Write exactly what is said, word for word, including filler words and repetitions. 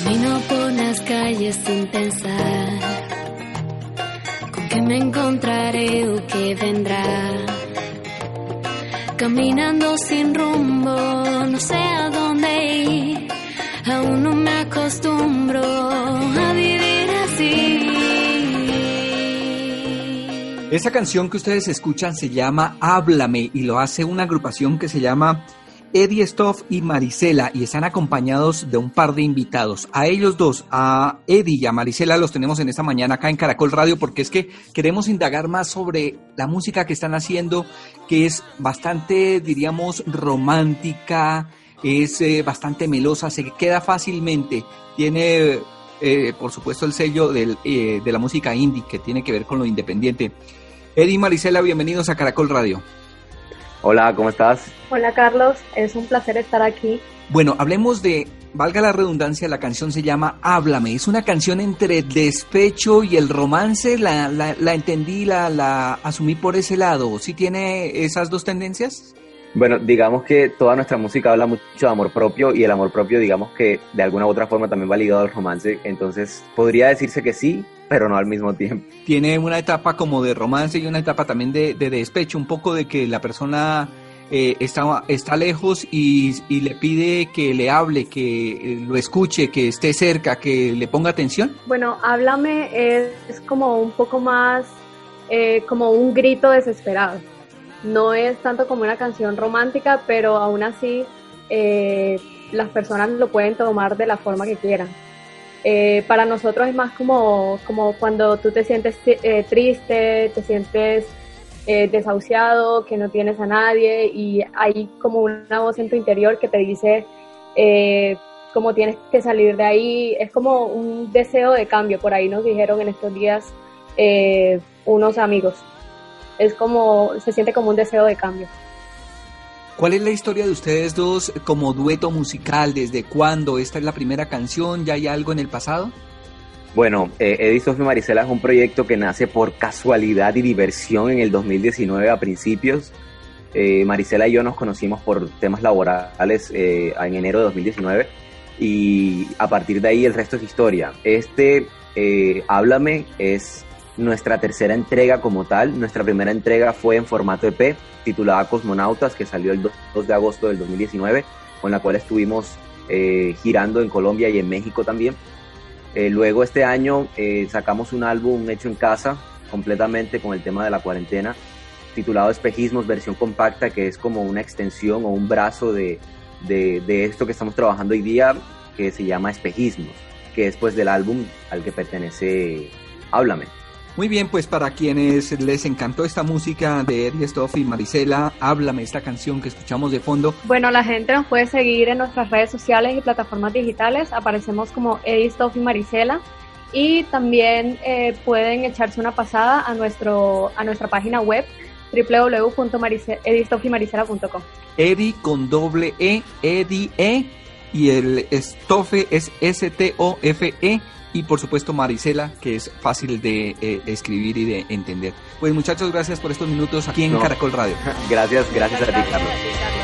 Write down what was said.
Camino por las calles sin pensar con qué me encontraré o qué vendrá. Caminando sin rumbo, no sé a dónde ir. Aún no me acostumbro a vivir así. Esa canción que ustedes escuchan se llama Háblame y lo hace una agrupación que se llama Eddie Stoff y Marisela y están acompañados de un par de invitados. A ellos dos, a Eddie y a Marisela, los tenemos en esta mañana acá en Caracol Radio porque es que queremos indagar más sobre la música que están haciendo, que es bastante, diríamos, romántica, es eh, bastante melosa, se queda fácilmente, tiene eh, por supuesto el sello del, eh, de la música indie que tiene que ver con lo independiente. Eddie y Marisela, bienvenidos a Caracol Radio. Hola, ¿cómo estás? Hola Carlos, es un placer estar aquí. Bueno, hablemos de, valga la redundancia, la canción se llama Háblame, es una canción entre el despecho y el romance, la, la, la entendí, la, la asumí por ese lado, ¿sí tiene esas dos tendencias? Bueno, digamos que toda nuestra música habla mucho de amor propio y el amor propio, digamos que de alguna u otra forma también va ligado al romance, entonces podría decirse que sí, pero no al mismo tiempo. Tiene una etapa como de romance y una etapa también de, de despecho, un poco de que la persona eh, está, está lejos y, y le pide que le hable, que lo escuche, que esté cerca, que le ponga atención. Bueno, Háblame es, es como un poco más eh, como un grito desesperado. No es tanto como una canción romántica, pero aún así eh, las personas lo pueden tomar de la forma que quieran. Eh, para nosotros es más como, como cuando tú te sientes eh, triste, te sientes eh, desahuciado, que no tienes a nadie y hay como una voz en tu interior que te dice eh, cómo tienes que salir de ahí. Es como un deseo de cambio, por ahí nos dijeron en estos días eh, unos amigos. Es como, se siente como un deseo de cambio. ¿Cuál es la historia de ustedes dos como dueto musical? ¿Desde cuándo? ¿Esta es la primera canción? ¿Ya hay algo en el pasado? Bueno, eh, Eddie Stoff y Marisela es un proyecto que nace por casualidad y diversión en el dos mil diecinueve a principios. Eh, Marisela y yo nos conocimos por temas laborales eh, en enero de dos mil diecinueve y a partir de ahí el resto es historia. Este eh, Háblame es nuestra tercera entrega como tal. Nuestra primera entrega fue en formato E P, titulada Cosmonautas, que salió el dos de agosto del dos mil diecinueve, con la cual estuvimos eh, girando en Colombia y en México también. Eh, luego este año eh, sacamos un álbum hecho en casa, completamente con el tema de la cuarentena, titulado Espejismos, versión compacta, que es como una extensión o un brazo de, de, de esto que estamos trabajando hoy día, que se llama Espejismos, que es pues del álbum al que pertenece Háblame. Muy bien, pues para quienes les encantó esta música de Eddie Stoff y Marisela, Háblame, esta canción que escuchamos de fondo. Bueno, la gente nos puede seguir en nuestras redes sociales y plataformas digitales, aparecemos como Eddie Stoff y Marisela, y también eh, pueden echarse una pasada a nuestro a nuestra página web doble u doble u doble u punto eddie stoff y marisela punto com. Eddie con doble E, Eddie E, y el Stoffe es S T O F E. Y por supuesto Marisela, que es fácil de eh, escribir y de entender. Pues muchachos, gracias por estos minutos aquí en no. Caracol Radio. Gracias, gracias a ti, Carlos. Gracias a ti, Carlos.